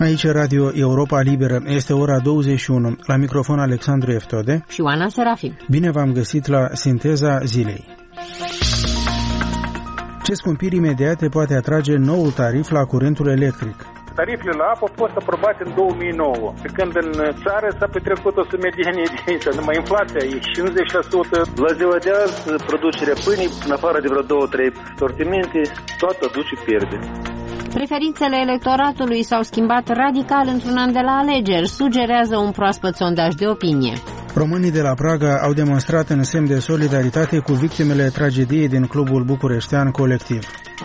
aici Radio Europa Liberă. Este ora 21. La microfon Alexandru Eftode și Oana Serafim. Bine v-am găsit la Sinteza Zilei. Ce scumpiri imediate poate atrage noul tarif la curentul electric? Tarifele la apă au fost aprobate în 2009, pe când în țară s-a petrecut o sumedenie de numai inflația e 50%. La ziua de azi, producerea pâinii, în afară de vreo 2-3 sortimente, toată aduce pierde. Preferințele electoratului s-au schimbat radical într-un an de la alegeri, sugerează un proaspăt sondaj de opinie. Românii de la Praga au demonstrat în semn de solidaritate cu victimele tragediei din clubul bucureștean Colectiv.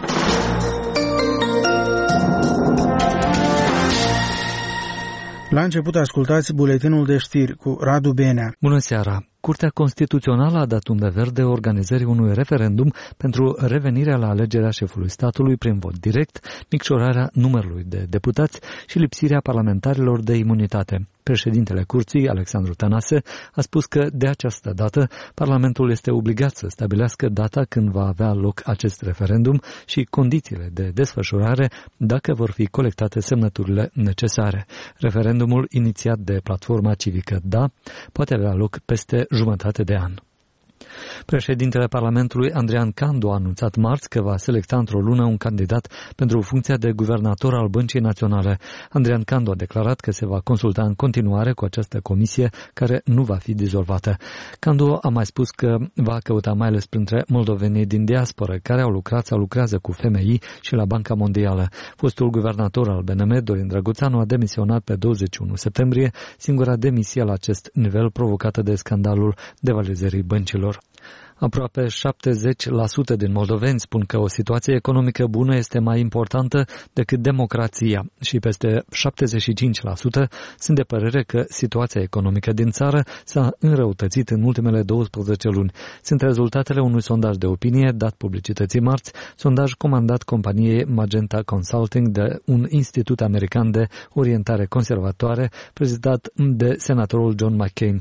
La început ascultați buletinul de știri cu Radu Benea. Bună seara! Curtea Constituțională a dat undă verde organizării unui referendum pentru revenirea la alegerea șefului statului prin vot direct, micșorarea numărului de deputați și lipsirea parlamentarilor de imunitate. Președintele Curții, Alexandru Tănase, a spus că de această dată Parlamentul este obligat să stabilească data când va avea loc acest referendum și condițiile de desfășurare dacă vor fi colectate semnăturile necesare. Referendumul inițiat de Platforma Civică Da poate avea loc peste jumătate de an. Președintele Parlamentului, Andrian Candu, a anunțat marți că va selecta într-o lună un candidat pentru funcția de guvernator al Băncii Naționale. Andrian Candu a declarat că se va consulta în continuare cu această comisie care nu va fi dizolvată. Candu a mai spus că va căuta mai ales printre moldovenii din diasporă care au lucrat sau lucrează cu FMI și la Banca Mondială. Fostul guvernator al BNM, Dorin Drăguțanu, a demisionat pe 21 septembrie, singura demisie la acest nivel provocată de scandalul devalizării băncilor. Aproape 70% din moldoveni spun că o situație economică bună este mai importantă decât democrația și peste 75% sunt de părere că situația economică din țară s-a înrăutățit în ultimele 12 luni. Sunt rezultatele unui sondaj de opinie dat publicității marți, sondaj comandat companiei Magenta Consulting de un institut american de orientare conservatoare prezidat de senatorul John McCain.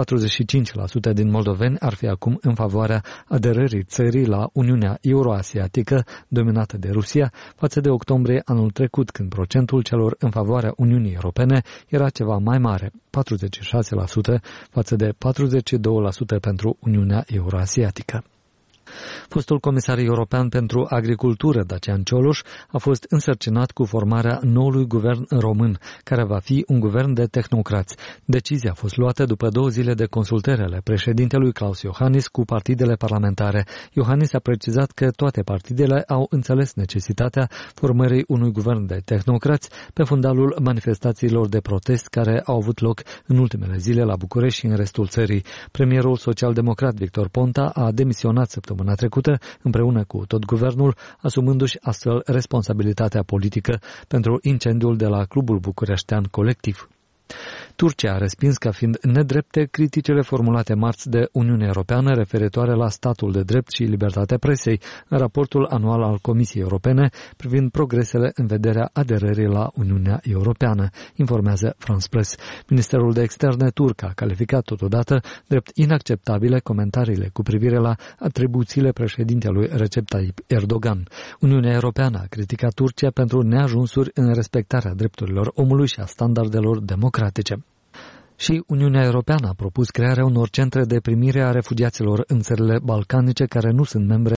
45% din moldoveni ar fi acum în favoarea aderării țării la Uniunea Euroasiatică, dominată de Rusia, față de octombrie anul trecut, când procentul celor în favoarea Uniunii Europene era ceva mai mare, 46% față de 42% pentru Uniunea Euroasiatică. Fostul comisar european pentru agricultură, Dacian Cioloș, a fost însărcinat cu formarea noului guvern român, care va fi un guvern de tehnocrați. Decizia a fost luată după 2 zile de consultări ale președintelui Klaus Iohannis cu partidele parlamentare. Iohannis a precizat că toate partidele au înțeles necesitatea formării unui guvern de tehnocrați pe fundalul manifestațiilor de protest care au avut loc în ultimele zile la București și în restul țării. Premierul social-democrat Victor Ponta a demisionat săptămâna trecută, împreună cu tot guvernul, asumându-și astfel responsabilitatea politică pentru incendiul de la clubul bucureștean Colectiv. Turcia a respins ca fiind nedrepte criticile formulate marți de Uniunea Europeană referitoare la statul de drept și libertatea presei în raportul anual al Comisiei Europene privind progresele în vederea aderării la Uniunea Europeană, informează France Press. Ministerul de Externe turc a calificat totodată drept inacceptabile comentariile cu privire la atribuțiile președintelui Recep Tayyip Erdogan. Uniunea Europeană a criticat Turcia pentru neajunsuri în respectarea drepturilor omului și a standardelor democratice. Și Uniunea Europeană a propus crearea unor centre de primire a refugiaților în țările balcanice care nu sunt membre